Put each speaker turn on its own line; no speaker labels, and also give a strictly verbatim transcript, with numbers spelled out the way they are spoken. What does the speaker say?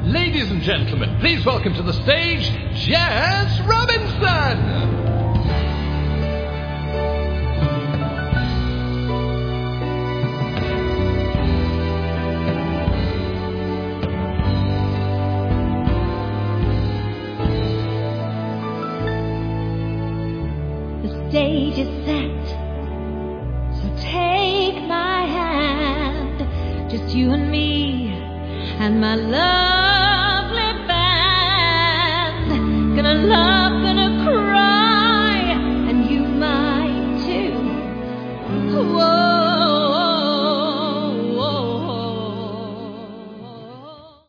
Ladies and gentlemen, please welcome to the stage, Jess Robinson!
The stage is set, so take my hand, just you and me and my lovely band. Gonna love, gonna